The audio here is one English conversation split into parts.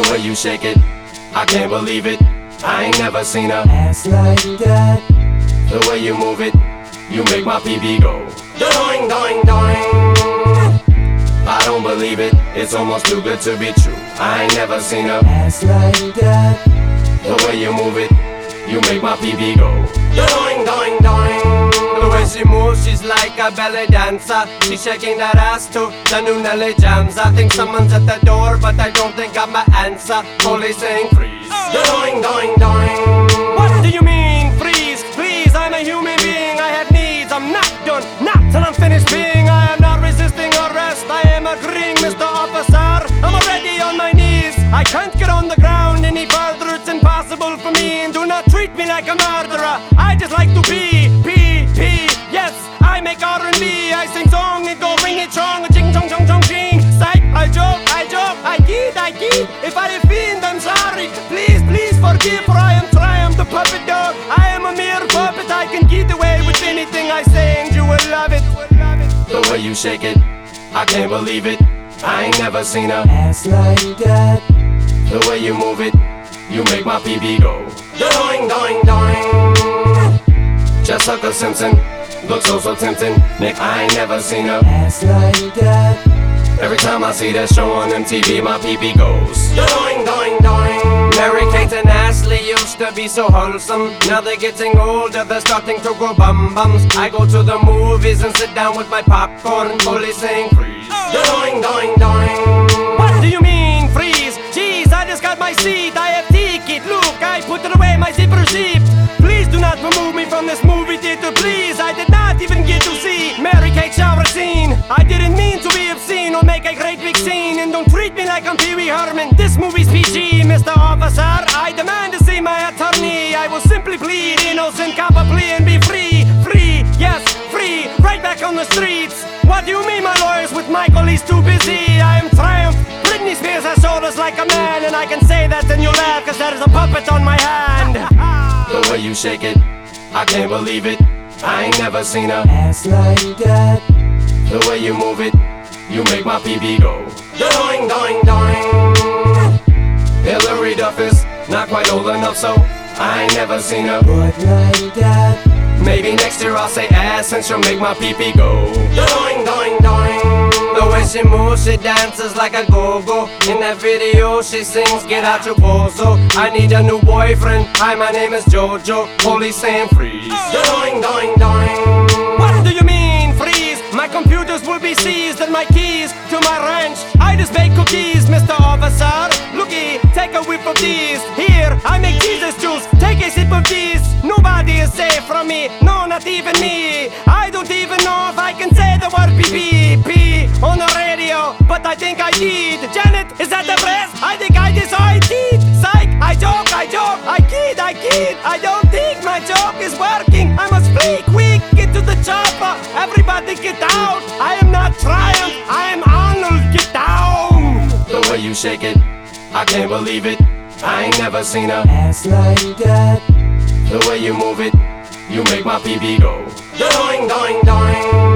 way you shake it, I can't believe it. I ain't never seen a ass like that. The way you move it, you make my PB go doing, doing, doing. I don't believe it, it's almost too good to be true. I ain't never seen a ass like that. The way you move it, you make my PB go doing, doing, doing. The way she moves, she's like a belly dancer. She's shaking that ass to the new Nelly jams. I think someone's at the door, but I don't think I'm my answer. Police saying freeze, doing, doing, doing. What do you mean freeze? Please, I'm a human being, I have needs. I'm not done, not till I'm finished being. I am not resisting arrest, I am agreeing, Mr. Officer. I'm already on my knees, I can't get on the ground any further. It's impossible for me, and do not treat me like a murderer. I just like to be, yes, I make R&B. I sing song and go ring it strong. Ching chong chong chong ching. Psych, I joke, I kid. If I offend, I'm sorry. Please, please forgive, for I am Triumph, the puppet dog. I am a mere puppet, I can get away with anything I say, and you will love it. The way you shake it, I can't believe it. I ain't never seen a ass like that. The way you move it, you make my PB go doing, doing, doing. Just like a Simpson, looks so tempting. Nick, I ain't never seen a ass like that. Every time I see that show on MTV, my PB goes doing, doing, doing. Mary-Kate and Ashley used to be so wholesome. Now they're getting older, they're starting to grow bum-bums. I go to the movies and sit down with my popcorn. Police saying freeze, doing, doing, doing. What do you mean freeze? Jeez, I just got my seat, I have ticket. Look, I put it away, my zipper zipped. Please do not remove me from this movie theater, please. I did not even get to see Mary-Kate shower scene. I didn't mean to be obscene or make a great big scene. And don't treat me like I'm Pee Wee Herman. This movie's PG, Mr. Officer. I demand to see my attorney. I will simply plead innocent, cop a plea and be free. Free, yes, free, right back on the streets. What do you mean my lawyer's with Michael? He's too busy. I am Triumph. Britney Spears has shoulders like a man. And I can say that and you laugh, cause there is a puppet on my hand. The way you shake it, I can't believe it. I ain't never seen a ass like that. The way you move it, you make my PB go doing, doing, doing. Hillary Duff is not quite old enough, so I ain't never seen a butt like that. Maybe next year I'll say ass and she'll make my PP go doing, doing, doing. The way she moves, she dances like a go-go. In that video she sings, get out your bozo. I need a new boyfriend, hi my name is Jojo. Police saying freeze, doing, doing, doing. What do you mean freeze? My computers will be seized and my keys to my ranch. I just bake cookies, Mr. Officer. Looky, take a whip of these. Here, I make Jesus juice, take a sip of these. Nobody is safe from me, no, not even me. I don't even know if I can say the word P on the radio, but I think I did. Janet, is that the press? I think I decided. Psych, I joke, I kid. I don't think my joke is working. I must flee quick, get to the chopper. Everybody get out. I am not Triumph, I am Arnold, get down. The way you shake it, I can't believe it. I ain't never seen a ass like that. The way you move it, you make my PB go doing, doing, doing.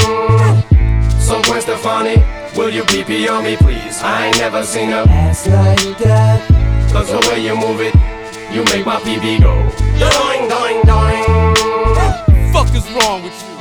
So Gwen Stefani, will you PP on me please? I ain't never seen a ass like that. Cause the way you move it, you make my PB go doing, doing, doing. Fuck is wrong with you?